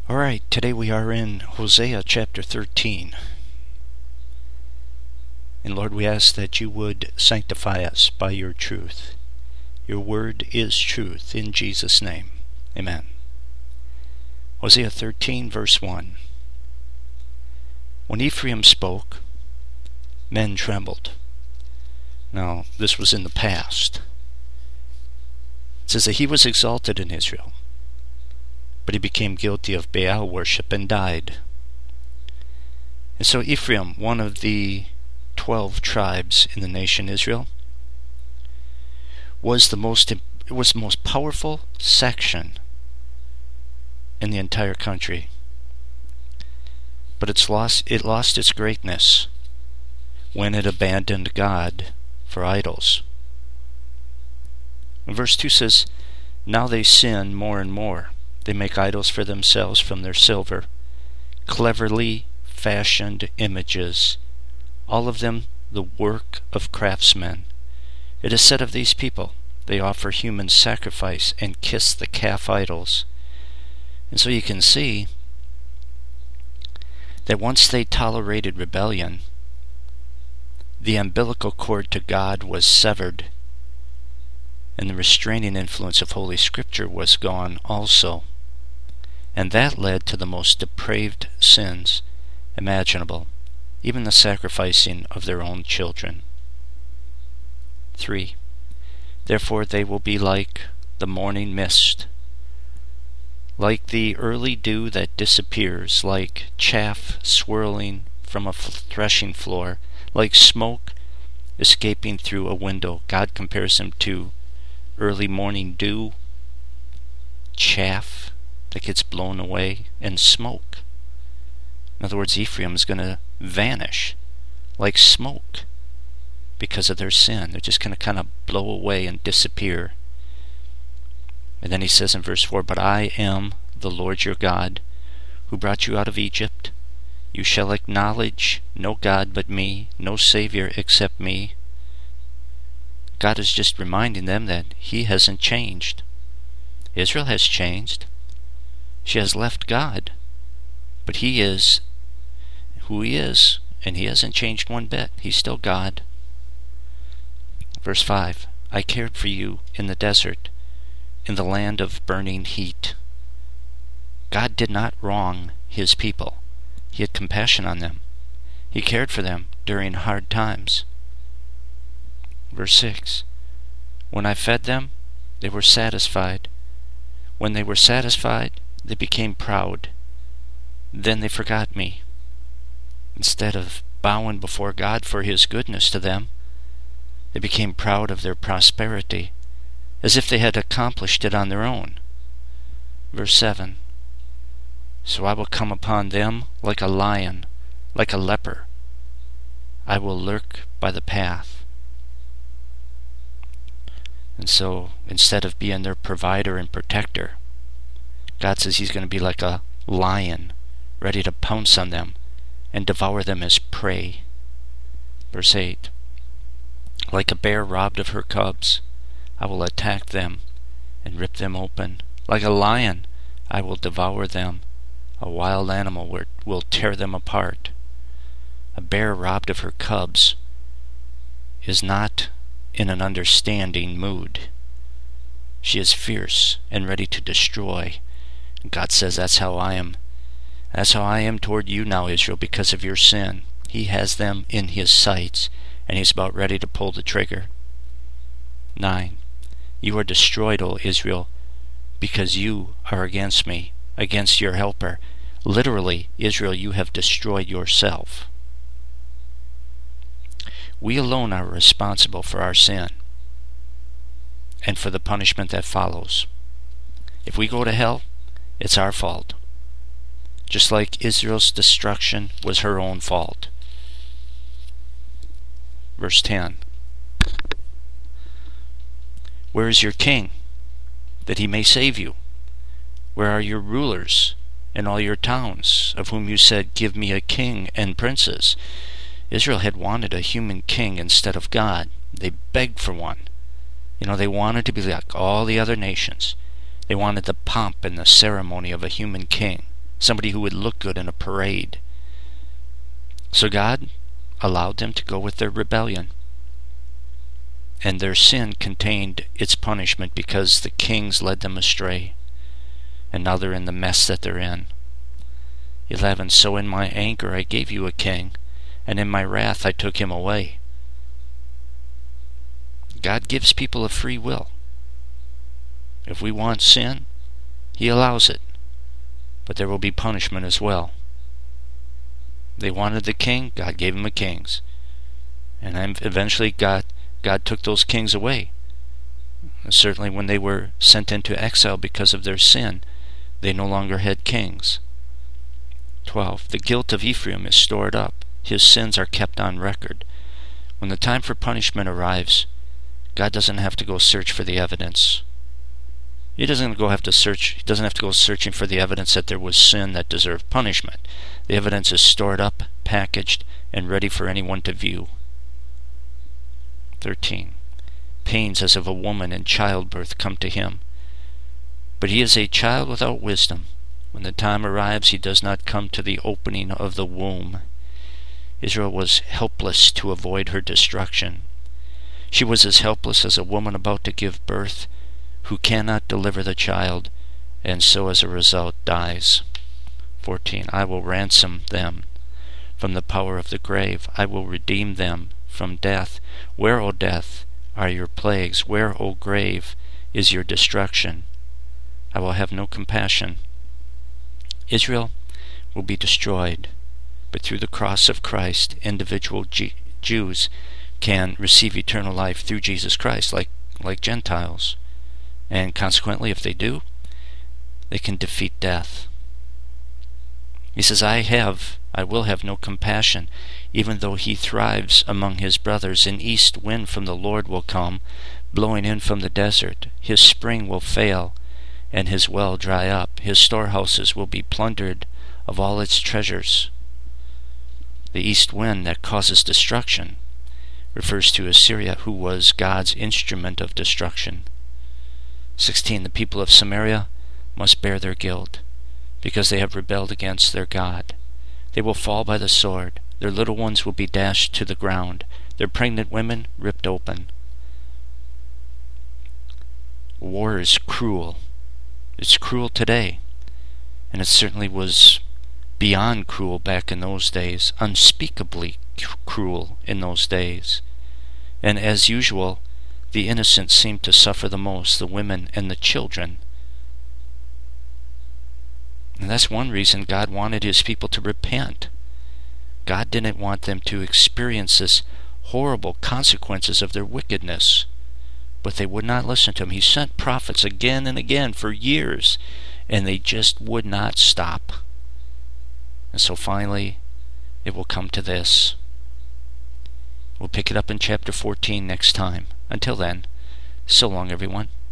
All right, today we are in Hosea chapter 13. And Lord, we ask that you would sanctify us by your truth. Your word is truth, in Jesus' name. Amen. Hosea 13, verse 1. When Ephraim spoke, men trembled. Now, this was in the past. It says that he was exalted in Israel, but he became guilty of Baal worship and died. And so Ephraim, one of the 12 tribes in the nation Israel, was the most powerful section in the entire country. But it lost its greatness when it abandoned God for idols. And verse 2 says, "Now they sin more and more. They make idols for themselves from their silver, cleverly fashioned images, all of them the work of craftsmen. It is said of these people, they offer human sacrifice and kiss the calf idols." And so you can see that once they tolerated rebellion, the umbilical cord to God was severed, and the restraining influence of Holy Scripture was gone also. And that led to the most depraved sins imaginable, even the sacrificing of their own children. 3. Therefore they will be like the morning mist, like the early dew that disappears, like chaff swirling from a threshing floor, like smoke escaping through a window. God compares them to early morning dew, chaff that gets blown away, and smoke. In other words, Ephraim is going to vanish like smoke because of their sin. They're just going to kind of blow away and disappear. And then he says in verse 4, "But I am the Lord your God, who brought you out of Egypt. You shall acknowledge no God but me, no Savior except me." God is just reminding them that he hasn't changed. Israel has changed. She has left God. But he is who he is, and he hasn't changed one bit. He's still God. Verse 5, "I cared for you in the desert, in the land of burning heat." God did not wrong his people. He had compassion on them. He cared for them during hard times. Verse 6, "When I fed them, they were satisfied. When they were satisfied, they became proud. Then they forgot me." Instead of bowing before God for his goodness to them, they became proud of their prosperity, as if they had accomplished it on their own. Verse 7, "So I will come upon them like a lion, like a leper. I will lurk by the path." And so, instead of being their provider and protector, God says he's going to be like a lion, ready to pounce on them and devour them as prey. Verse 8, "Like a bear robbed of her cubs, I will attack them and rip them open. Like a lion, I will devour them. A wild animal will tear them apart." A bear robbed of her cubs is not in an understanding mood. She is fierce and ready to destroy. God says, that's how I am. That's how I am toward you now, Israel, because of your sin. He has them in his sights, and he's about ready to pull the trigger. 9. "You are destroyed, O Israel, because you are against me, against your helper." Literally, Israel, you have destroyed yourself. We alone are responsible for our sin and for the punishment that follows. If we go to hell, it's our fault. Just like Israel's destruction was her own fault. Verse 10, "Where is your king, that he may save you? Where are your rulers in all your towns, of whom you said, 'Give me a king and princes'?" Israel had wanted a human king instead of God. They begged for one. They wanted to be like all the other nations. They wanted the pomp and the ceremony of a human king, somebody who would look good in a parade. So God allowed them to go with their rebellion. And their sin contained its punishment because the kings led them astray. And now they're in the mess that they're in. 11. So in my anger I gave you a king, and in my wrath I took him away. God gives people a free will. If we want sin, He allows it. But there will be punishment as well. They wanted the king, God gave them a kings. And then eventually God took those kings away. And certainly when they were sent into exile because of their sin, they no longer had kings. 12. The guilt of Ephraim is stored up. His sins are kept on record. When the time for punishment arrives, God doesn't have to go search for the evidence. He doesn't have to go searching for the evidence that there was sin that deserved punishment. The evidence is stored up, packaged, and ready for anyone to view. 13. Pains as of a woman in childbirth come to him. But he is a child without wisdom. When the time arrives, he does not come to the opening of the womb. Israel was helpless to avoid her destruction. She was as helpless as a woman about to give birth, who cannot deliver the child, and so as a result dies. 14. I will ransom them from the power of the grave. I will redeem them from death. Where, O death, are your plagues? Where, O grave, is your destruction? I will have no compassion. Israel will be destroyed, but through the cross of Christ, individual Jews can receive eternal life through Jesus Christ, like Gentiles. And consequently, if they do, they can defeat death. He says, I will have no compassion, even though he thrives among his brothers. An east wind from the Lord will come, blowing in from the desert. His spring will fail, and his well dry up. His storehouses will be plundered of all its treasures. The east wind that causes destruction refers to Assyria, who was God's instrument of destruction. 16. The people of Samaria must bear their guilt, because they have rebelled against their God. They will fall by the sword. Their little ones will be dashed to the ground, their pregnant women ripped open. War is cruel. It's cruel today, and it certainly was beyond cruel back in those days, unspeakably cruel in those days. And as usual, the innocent seem to suffer the most, the women and the children. And that's one reason God wanted his people to repent. God didn't want them to experience this horrible consequences of their wickedness. But they would not listen to him. He sent prophets again and again for years, and they just would not stop. And so finally, it will come to this. We'll pick it up in chapter 14 next time. Until then, so long, everyone.